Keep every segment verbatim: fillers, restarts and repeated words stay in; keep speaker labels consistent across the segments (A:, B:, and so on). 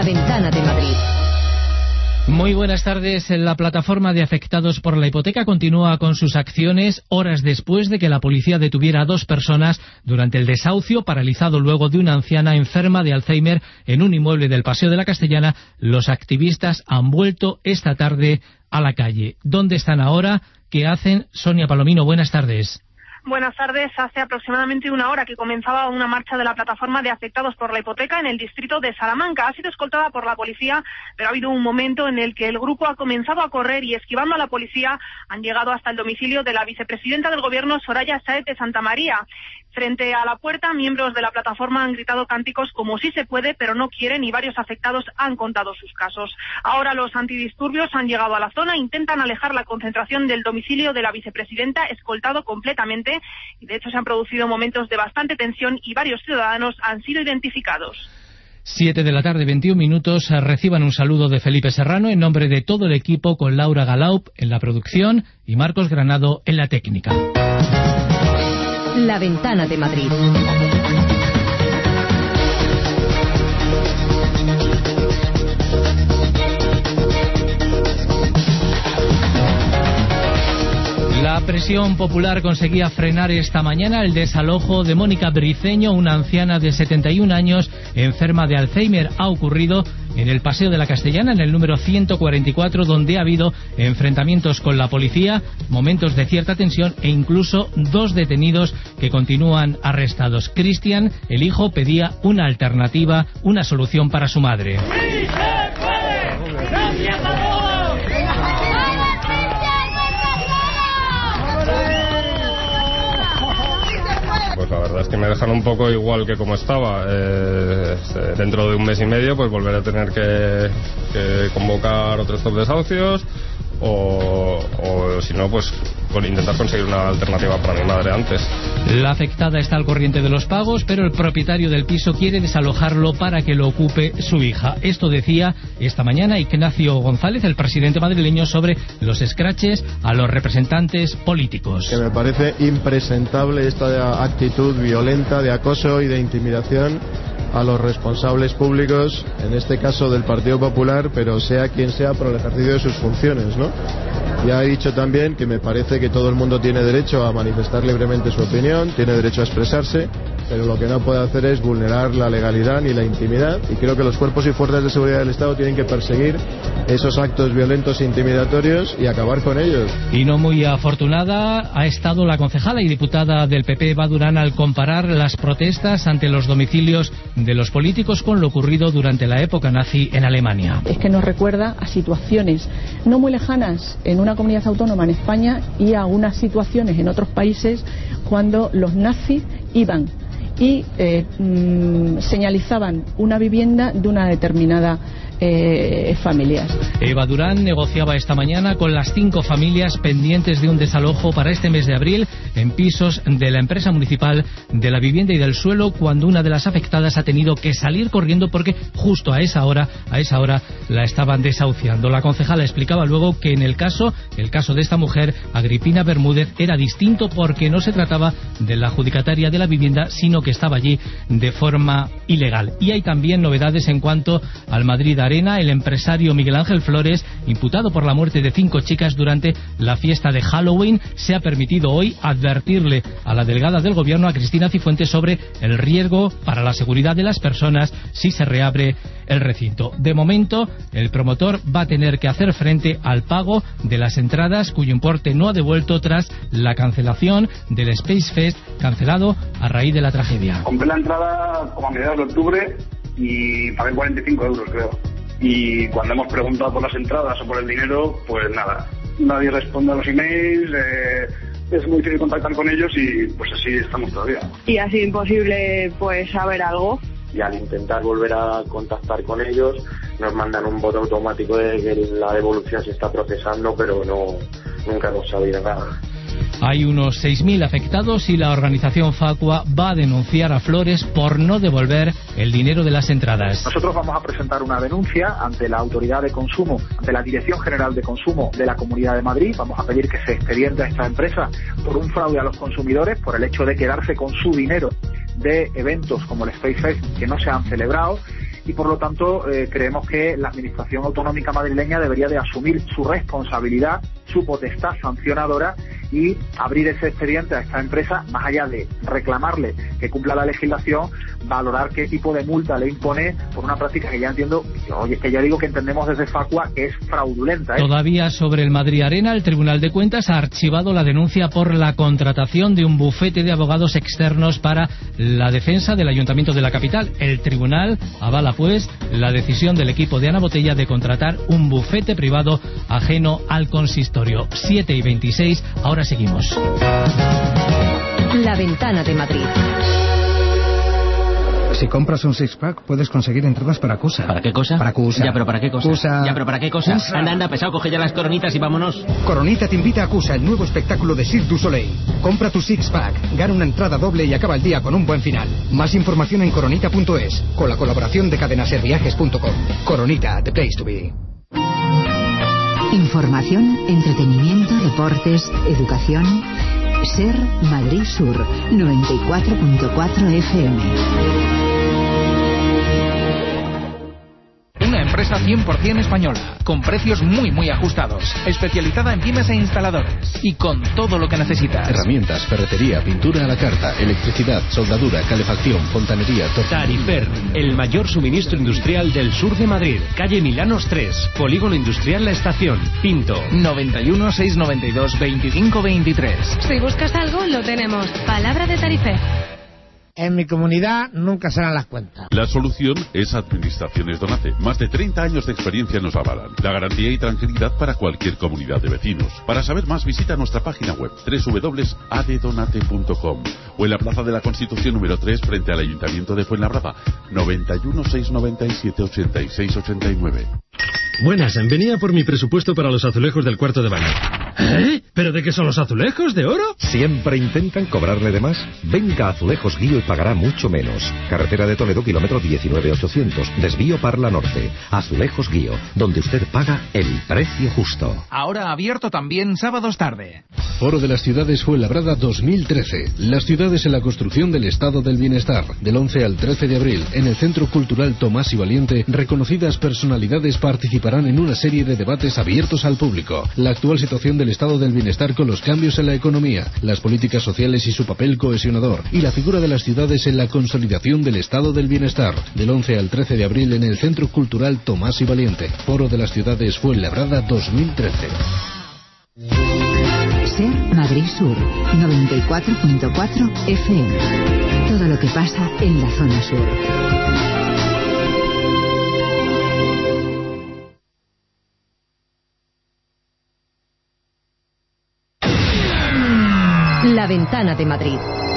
A: La Ventana de Madrid.
B: Muy buenas tardes. La plataforma de afectados por la hipoteca continúa con sus acciones horas después de que la policía detuviera a dos personas durante el desahucio paralizado luego de una anciana enferma de Alzheimer en un inmueble del Paseo de la Castellana. Los activistas han vuelto esta tarde a la calle. ¿Dónde están ahora? ¿Qué hacen? Sonia Palomino, buenas tardes.
C: Buenas tardes. Hace aproximadamente una hora que comenzaba una marcha de la plataforma de afectados por la hipoteca en el distrito de Salamanca. Ha sido escoltada por la policía, pero ha habido un momento en el que el grupo ha comenzado a correr y, esquivando a la policía, han llegado hasta el domicilio de la vicepresidenta del Gobierno, Soraya Sáez de Santamaría. Frente a la puerta, miembros de la plataforma han gritado cánticos como "sí se puede, pero no quieren", y varios afectados han contado sus casos. Ahora los antidisturbios han llegado a la zona e intentan alejar la concentración del domicilio de la vicepresidenta, escoltado completamente, y de hecho se han producido momentos de bastante tensión y varios ciudadanos han sido identificados.
B: Siete de la tarde, veintiún minutos. Reciban un saludo de Felipe Serrano en nombre de todo el equipo, con Laura Galaup en la producción y Marcos Granado en la técnica.
A: La Ventana de Madrid.
B: La presión popular conseguía frenar esta mañana el desalojo de Mónica Briceño, una anciana de setenta y un años enferma de Alzheimer. Ha ocurrido en el Paseo de la Castellana, en el número ciento cuarenta y cuatro, donde ha habido enfrentamientos con la policía, momentos de cierta tensión e incluso dos detenidos que continúan arrestados. Cristian, el hijo, pedía una alternativa, una solución para su madre.
D: ¡Sí se puede! ¡Gracias a todos!
E: Pues la verdad es que me dejan un poco igual que como estaba. Eh, dentro de un mes y medio pues volveré a tener que, que convocar otros top desahucios o, o si no pues con intentar conseguir una alternativa para mi madre antes.
B: La afectada está al corriente de los pagos, pero el propietario del piso quiere desalojarlo para que lo ocupe su hija. Esto decía esta mañana Ignacio González, el presidente madrileño, sobre los escraches a los representantes políticos.
F: Que me parece impresentable esta actitud violenta de acoso y de intimidación a los responsables públicos, en este caso del Partido Popular, pero sea quien sea, por el ejercicio de sus funciones, ¿no? Ya he dicho también que me parece que todo el mundo tiene derecho a manifestar libremente su opinión, tiene derecho a expresarse, pero lo que no puede hacer es vulnerar la legalidad ni la intimidad, y creo que los cuerpos y fuerzas de seguridad del Estado tienen que perseguir esos actos violentos e intimidatorios y acabar con ellos.
B: Y no muy afortunada ha estado la concejala y diputada del P P, Eva Durán, al comparar las protestas ante los domicilios de los políticos con lo ocurrido durante la época nazi en Alemania.
G: Es que nos recuerda a situaciones no muy lejanas en una comunidad autónoma en España y a unas situaciones en otros países cuando los nazis iban y eh, mmm, señalizaban una vivienda de una determinada eh, familia.
B: Eva Durán negociaba esta mañana con las cinco familias pendientes de un desalojo para este mes de abril en pisos de la empresa municipal de la vivienda y del suelo, cuando una de las afectadas ha tenido que salir corriendo porque justo a esa hora, a esa hora la estaban desahuciando. La concejala explicaba luego que en el caso, el caso de esta mujer, Agripina Bermúdez, era distinto porque no se trataba de la adjudicataria de la vivienda, sino que estaba allí de forma ilegal. Y hay también novedades en cuanto al Madrid Arena. El empresario Miguel Ángel Flores, imputado por la muerte de cinco chicas durante la fiesta de Halloween, se ha permitido hoy advertirle a la delegada del Gobierno, a Cristina Cifuentes, sobre el riesgo para la seguridad de las personas si se reabre el recinto. De momento, el promotor va a tener que hacer frente al pago de las entradas, cuyo importe no ha devuelto tras la cancelación del Space Fest, cancelado a raíz de la tragedia.
H: Compré la entrada como a mediados de octubre y pagué cuarenta y cinco euros, creo. Y cuando hemos preguntado por las entradas o por el dinero, pues nada, nadie responde a los emails, eh, es muy difícil contactar con ellos y pues así estamos todavía.
C: Y ha sido imposible pues saber algo.
I: Y al intentar volver a contactar con ellos nos mandan un voto automático de que la devolución se está procesando, pero no, nunca hemos sabido nada.
B: Hay unos seis mil afectados y la organización Facua va a denunciar a Flores por no devolver el dinero de las entradas.
J: Nosotros vamos a presentar una denuncia ante la Autoridad de Consumo, ante la Dirección General de Consumo de la Comunidad de Madrid. Vamos a pedir que se expediente a esta empresa por un fraude a los consumidores, por el hecho de quedarse con su dinero de eventos como el Space Fest que no se han celebrado. y por lo tanto eh, creemos que la Administración Autonómica madrileña debería de asumir su responsabilidad, su potestad sancionadora y abrir ese expediente a esta empresa, más allá de reclamarle que cumpla la legislación, valorar qué tipo de multa le impone por una práctica que ya entiendo, oye, que ya digo que entendemos desde Facua que es fraudulenta, ¿eh?
B: Todavía sobre el Madrid Arena, el Tribunal de Cuentas ha archivado la denuncia por la contratación de un bufete de abogados externos para la defensa del Ayuntamiento de la capital. El tribunal avala, pues, la decisión del equipo de Ana Botella de contratar un bufete privado ajeno al consistorio. siete y veintiséis, ahora seguimos.
A: La Ventana de Madrid.
K: Si compras un six-pack, puedes conseguir entradas para Cusa.
L: ¿Para qué cosa?
K: Para Cusa.
L: Ya, pero ¿para qué cosa?
K: Cusa.
L: Ya, pero ¿para qué cosa?
K: Cusa.
L: Anda, anda, pesado, coge ya las coronitas y vámonos.
K: Coronita te invita a Cusa, el nuevo espectáculo de Cirque du Soleil. Compra tu six-pack, gana una entrada doble y acaba el día con un buen final. Más información en coronita punto es, con la colaboración de cadenaserviajes punto com. Coronita, the place to be.
M: Información, entretenimiento, deportes, educación. Ser Madrid Sur, noventa y cuatro punto cuatro F M.
N: Una empresa cien por ciento española, con precios muy muy ajustados, especializada en pymes e instaladores, y con todo lo que necesitas.
O: Herramientas, ferretería, pintura a la carta, electricidad, soldadura, calefacción, fontanería, tortillería.
P: Tarifer, el mayor suministro industrial del sur de Madrid. Calle Milanos tres, Polígono Industrial La Estación, Pinto.
N: noventa y uno, seiscientos noventa y dos, veinticinco veintitrés.
Q: Si buscas algo, lo tenemos. Palabra de Tarifer.
R: En mi comunidad nunca serán las cuentas.
S: La solución es Administraciones Donate. Más de treinta años de experiencia nos avalan. La garantía y tranquilidad para cualquier comunidad de vecinos. Para saber más, visita nuestra página web doble u doble u doble u punto a d donate punto com o en la Plaza de la Constitución número tres frente al Ayuntamiento de Fuenlabrada. noventa y uno, seiscientos noventa y siete, ochenta y seis ochenta y nueve.
T: Buenas, venía por mi presupuesto para los azulejos del cuarto de baño. ¿Eh? ¿Pero de qué son los azulejos? ¿De oro?
U: ¿Siempre intentan cobrarle de más? Venga a Azulejos Guío y pagará mucho menos. Carretera de Toledo, kilómetro diecinueve ochocientos. Desvío Parla Norte. Azulejos Guío, donde usted paga el precio justo.
N: Ahora abierto también sábados tarde.
V: Foro de las Ciudades Fuenlabrada dos mil trece. Las ciudades en la construcción del estado del bienestar. Del once al trece de abril, en el Centro Cultural Tomás y Valiente, reconocidas personalidades participarán en una serie de debates abiertos al público. La actual situación del estado del bienestar con los cambios en la economía, las políticas sociales y su papel cohesionador, y la figura de las ciudades en la consolidación del estado del bienestar. Del once al trece de abril en el Centro Cultural Tomás y Valiente. Foro de las Ciudades Fuenlabrada dos mil trece.
M: Ser Madrid Sur, noventa y cuatro punto cuatro F M. Todo lo que pasa en la zona sur.
A: La Ventana de Madrid.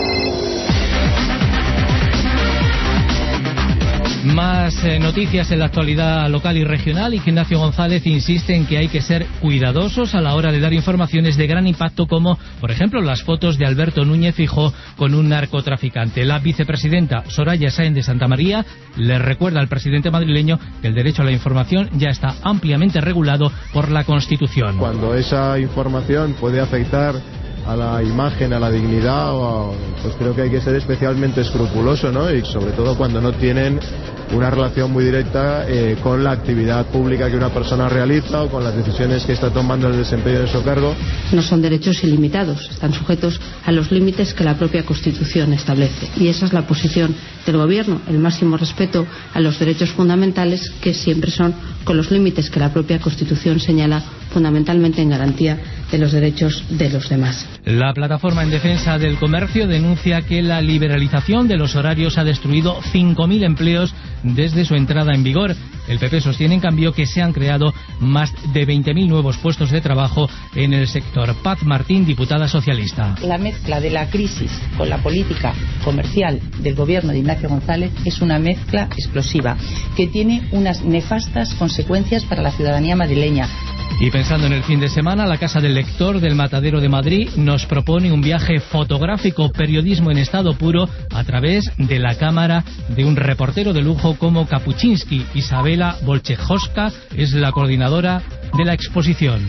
B: Más eh, noticias en la actualidad local y regional. Ignacio González insiste en que hay que ser cuidadosos a la hora de dar informaciones de gran impacto, como, por ejemplo, las fotos de Alberto Núñez Feijóo con un narcotraficante. La vicepresidenta Soraya Sáenz de Santamaría le recuerda al presidente madrileño que el derecho a la información ya está ampliamente regulado por la Constitución.
F: Cuando esa información puede afectar a la imagen, a la dignidad, o, pues creo que hay que ser especialmente escrupuloso, ¿no? Y sobre todo cuando no tienen una relación muy directa eh, con la actividad pública que una persona realiza o con las decisiones que está tomando en el desempeño de su cargo.
W: No son derechos ilimitados, están sujetos a los límites que la propia Constitución establece. Y esa es la posición del Gobierno, el máximo respeto a los derechos fundamentales, que siempre son con los límites que la propia Constitución señala, fundamentalmente en garantía de los derechos de los demás.
B: La plataforma en defensa del comercio denuncia que la liberalización de los horarios ha destruido cinco mil empleos desde su entrada en vigor. El P P sostiene, en cambio, que se han creado más de veinte mil nuevos puestos de trabajo en el sector. Paz Martín, diputada socialista.
X: La mezcla de la crisis con la política comercial del gobierno de Ignacio González es una mezcla explosiva que tiene unas nefastas consecuencias para la ciudadanía madrileña.
B: Y pensando en el fin de semana, la Casa del Lector del Matadero de Madrid nos propone un viaje fotográfico, periodismo en estado puro, a través de la cámara de un reportero de lujo como Kapuczynski. Isabela Bolchejowska es la coordinadora de la exposición.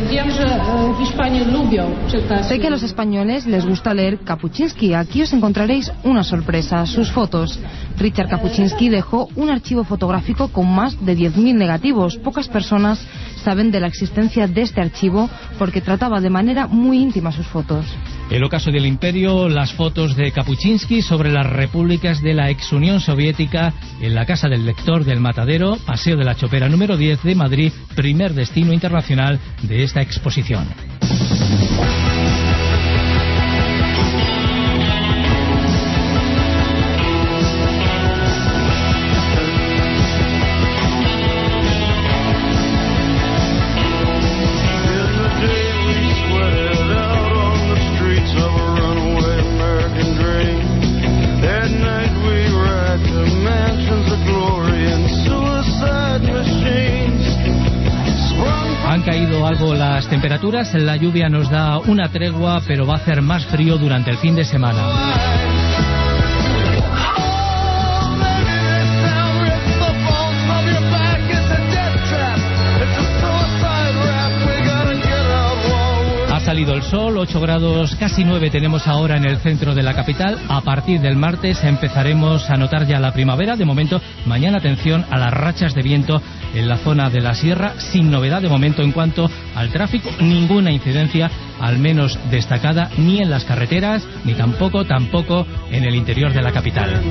D: Sé que a los españoles les gusta leer Kapuscinski. Aquí os encontraréis una sorpresa, sus fotos. Richard Kapuscinski dejó un archivo fotográfico con más de diez mil negativos. Pocas personas saben de la existencia de este archivo porque trataba de manera muy íntima sus fotos.
B: El ocaso del imperio, las fotos de Kapuscinski sobre las repúblicas de la ex Unión Soviética en la Casa del Lector del Matadero, Paseo de la Chopera número diez de Madrid, primer destino internacional de esta exposición. Han caído algo las temperaturas, la lluvia nos da una tregua, pero va a hacer más frío durante el fin de semana. Ha salido el sol, ocho grados, casi nueve tenemos ahora en el centro de la capital. A partir del martes empezaremos a notar ya la primavera. De momento, mañana atención a las rachas de viento en la zona de la sierra, sin novedad de momento en cuanto al tráfico, ninguna incidencia, al menos destacada, ni en las carreteras, ni tampoco, tampoco en el interior de la capital.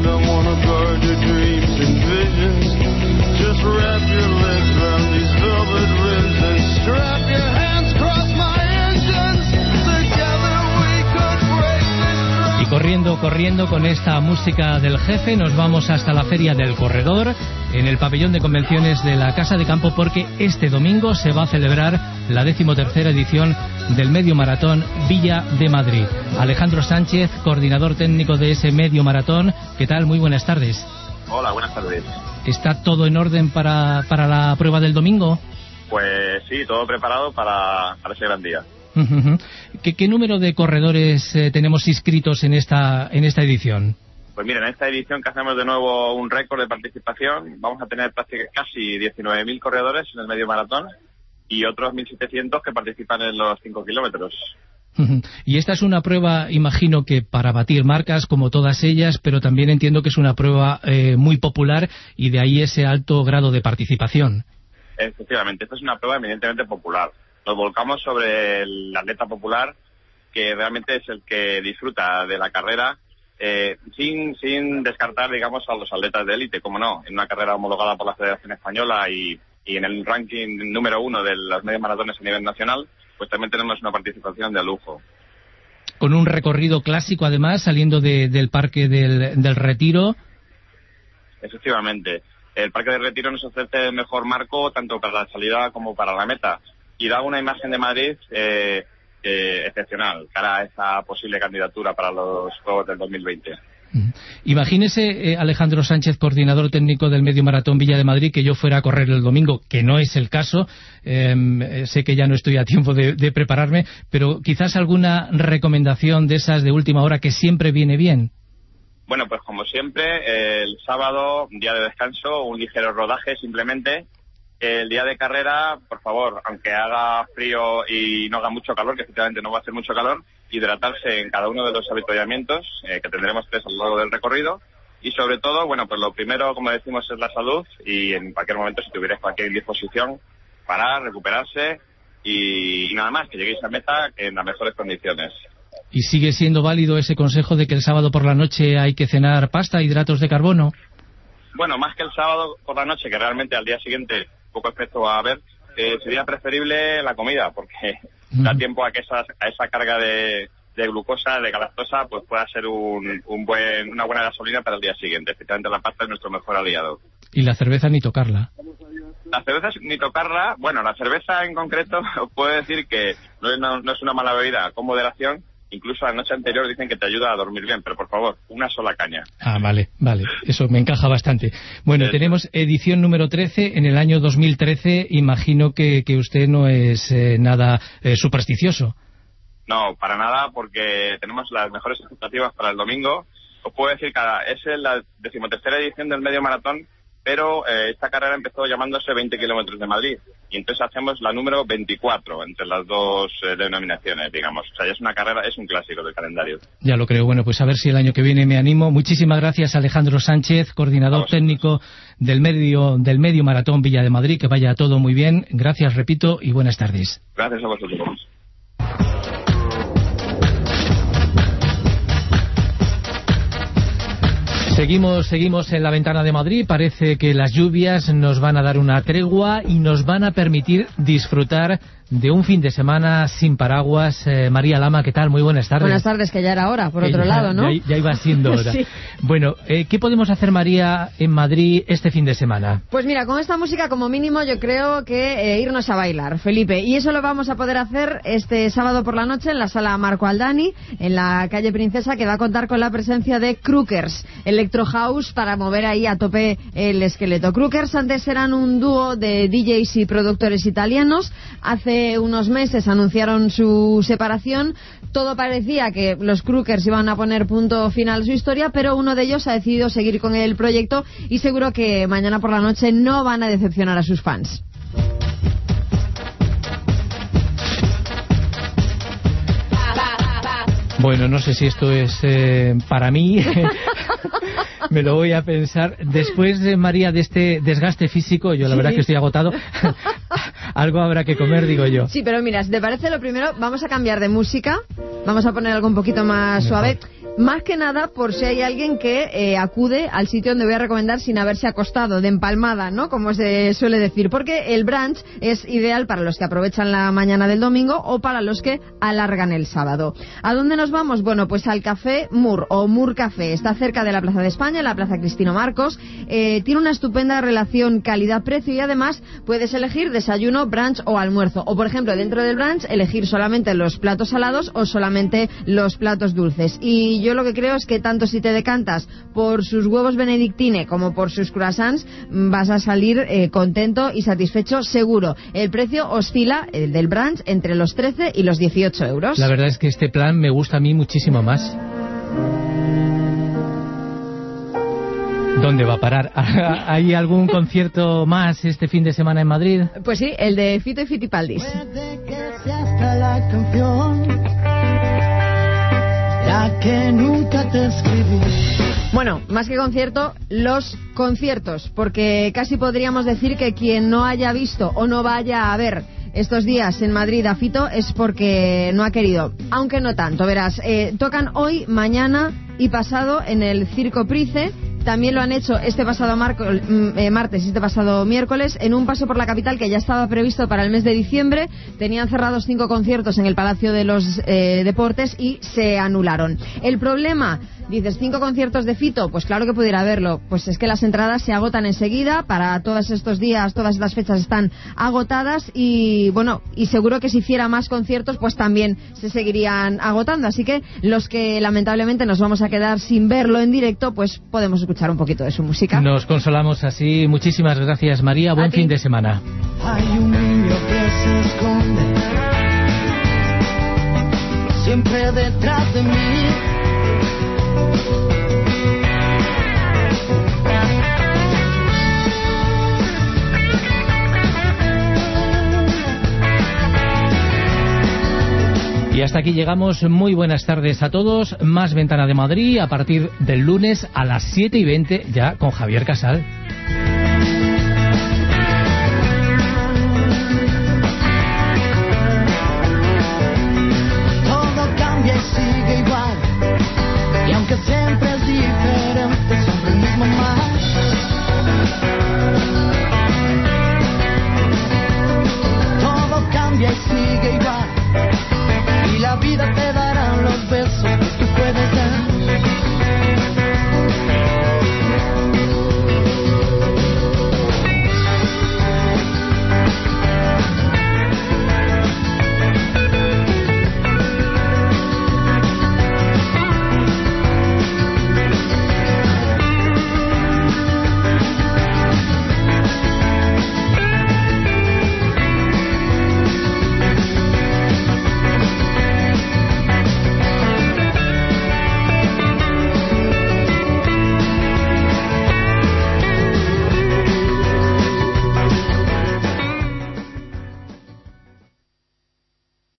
B: Y corriendo, corriendo con esta música del jefe, nos vamos hasta la Feria del Corredor, en el pabellón de convenciones de la Casa de Campo, porque este domingo se va a celebrar la decimotercera edición del Medio Maratón Villa de Madrid. Alejandro Sánchez, coordinador técnico de ese Medio Maratón, ¿qué tal? Muy buenas tardes.
E: Hola, buenas tardes.
B: ¿Está todo en orden para, para la prueba del domingo?
E: Pues sí, todo preparado para, para ese gran día.
B: ¿Qué, qué número de corredores eh, tenemos inscritos en esta en esta edición?
E: Pues mira, en esta edición que hacemos de nuevo un récord de participación, vamos a tener prácticamente casi diecinueve mil corredores en el medio maratón y otros mil setecientos que participan en los cinco kilómetros.
B: Y esta es una prueba, imagino que para batir marcas como todas ellas, pero también entiendo que es una prueba eh, muy popular y de ahí ese alto grado de participación.
E: Efectivamente, esta es una prueba eminentemente popular. Nos volcamos sobre el atleta popular, que realmente es el que disfruta de la carrera, eh, sin sin descartar, digamos, a los atletas de élite, como no, en una carrera homologada por la Federación Española y, y en el ranking número uno de los medios maratones a nivel nacional, pues también tenemos una participación de lujo.
B: Con un recorrido clásico, además, saliendo de, del Parque del, del Retiro.
E: Efectivamente. El Parque del Retiro nos ofrece el mejor marco tanto para la salida como para la meta. Y da una imagen de Madrid eh, eh, excepcional cara a esa posible candidatura para los Juegos del dos mil veinte.
B: Imagínese, eh, Alejandro Sánchez, coordinador técnico del Medio Maratón Villa de Madrid, que yo fuera a correr el domingo, que no es el caso. Eh, sé que ya no estoy a tiempo de, de prepararme, pero quizás alguna recomendación de esas de última hora que siempre viene bien.
E: Bueno, pues como siempre, el sábado, día de descanso, un ligero rodaje simplemente. El día de carrera, por favor, aunque haga frío y no haga mucho calor, que efectivamente no va a hacer mucho calor, hidratarse en cada uno de los avituallamientos, eh, que tendremos tres a lo largo del recorrido. Y sobre todo, bueno, pues lo primero, como decimos, es la salud y en cualquier momento, si tuvierais cualquier indisposición, parar, recuperarse y, y nada más, que lleguéis a meta en las mejores condiciones.
B: ¿Y sigue siendo válido ese consejo de que el sábado por la noche hay que cenar pasta, hidratos de carbono?
E: Bueno, más que el sábado por la noche, que realmente al día siguiente poco efecto va a haber, eh, sería preferible la comida, porque mm. da tiempo a que esa, a esa carga de, de glucosa, de galactosa, pues pueda ser un, un buen, una buena gasolina para el día siguiente. Efectivamente, la pasta es nuestro mejor aliado.
B: ¿Y la cerveza ni tocarla?
E: La cerveza ni tocarla, bueno, la cerveza en concreto, os puedo decir que no es una, no es una mala bebida, con moderación. Incluso la noche anterior dicen que te ayuda a dormir bien, pero por favor, una sola caña.
B: Ah, vale, vale, eso me encaja bastante. Bueno, sí, tenemos edición número trece en el año dos mil trece. Imagino que, que usted no es eh, nada eh, supersticioso.
E: No, para nada, porque tenemos las mejores expectativas para el domingo. Os puedo decir que es la decimotercera edición del Medio Maratón pero eh, esta carrera empezó llamándose veinte kilómetros de Madrid, y entonces hacemos la número veinticuatro entre las dos eh, denominaciones, digamos. O sea, ya es una carrera, es un clásico del calendario.
B: Ya lo creo. Bueno, pues a ver si el año que viene me animo. Muchísimas gracias, Alejandro Sánchez, coordinador técnico del medio, del medio Maratón Villa de Madrid. Que vaya todo muy bien. Gracias, repito, y buenas tardes.
E: Gracias a vosotros.
B: Seguimos, seguimos en la ventana de Madrid. Parece que las lluvias nos van a dar una tregua y nos van a permitir disfrutar de un fin de semana sin paraguas. eh, María Lama, ¿qué tal? Muy buenas tardes.
C: Buenas tardes, que ya era hora, por
B: Que
C: otro
B: ya,
C: lado, ¿no?
B: Ya, ya iba siendo hora.
C: Sí.
B: Bueno, eh, ¿qué podemos hacer, María, en Madrid este fin de semana?
C: Pues mira, con esta música como mínimo yo creo que eh, irnos a bailar, Felipe. Y eso lo vamos a poder hacer este sábado por la noche en la sala Marco Aldani, en la calle Princesa, que va a contar con la presencia de Crookers, Electro House, para mover ahí a tope el esqueleto. Crookers antes eran un dúo de D Js y productores italianos. Hace unos meses anunciaron su separación. Todo parecía que los Crookers iban a poner punto final a su historia, pero uno de ellos ha decidido seguir con el proyecto y seguro que mañana por la noche no van a decepcionar a sus fans.
B: Bueno, no sé si esto es eh, para mí. Me lo voy a pensar. Después, de María, de este desgaste físico, yo la
C: Sí.
B: verdad que estoy agotado. Algo habrá que comer, digo yo.
C: Sí, pero mira, si te parece, lo primero, vamos a cambiar de música. Vamos a poner algo un poquito más suave. Más que nada por si hay alguien que eh, acude al sitio donde voy a recomendar sin haberse acostado, de empalmada, ¿no? Como se suele decir. Porque el brunch es ideal para los que aprovechan la mañana del domingo o para los que alargan el sábado. ¿A dónde nos vamos? Bueno, pues al Café Mur o Mur Café. Está cerca de la Plaza de España, en la Plaza Cristino Marcos. Eh, tiene una estupenda relación calidad-precio y además puedes elegir desayuno, brunch o almuerzo. O, por ejemplo, dentro del brunch, elegir solamente los platos salados o solamente los platos dulces. Y yo lo que creo es que tanto si te decantas por sus huevos benedictine como por sus croissants, vas a salir eh, contento y satisfecho seguro. El precio oscila, el del brunch, entre los trece y los dieciocho euros.
B: La verdad es que este plan me gusta a mí muchísimo más. ¿Dónde va a parar? ¿Hay algún concierto más este fin de semana en Madrid?
C: Pues sí, el de Fito y Fitipaldis.
G: La canción, la que nunca te escribí.
C: Bueno, más que concierto, los conciertos, porque casi podríamos decir que quien no haya visto o no vaya a ver estos días en Madrid a Fito es porque no ha querido, aunque no tanto. Verás, eh, tocan hoy, mañana y pasado en el Circo Price. También lo han hecho este pasado marco, eh, martes y este pasado miércoles en un paso por la capital que ya estaba previsto para el mes de diciembre. Tenían cerrados cinco conciertos en el Palacio de los eh, Deportes y se anularon. El problema, dices, cinco conciertos de Fito, pues claro que pudiera haberlo. Pues es que las entradas se agotan enseguida. Para todos estos días, todas estas fechas están agotadas y bueno, y seguro que si hiciera más conciertos pues también se seguirían agotando. Así que los que lamentablemente nos vamos a quedar sin verlo en directo, pues podemos escuchar un poquito de su música.
B: Nos consolamos así. Muchísimas gracias, María. Buen fin de semana.
G: Hay un niño que se esconde siempre detrás de mí.
B: Y hasta aquí llegamos. Muy buenas tardes a todos. Más Ventana de Madrid a partir del lunes a las siete y veinte, ya con Javier Casal.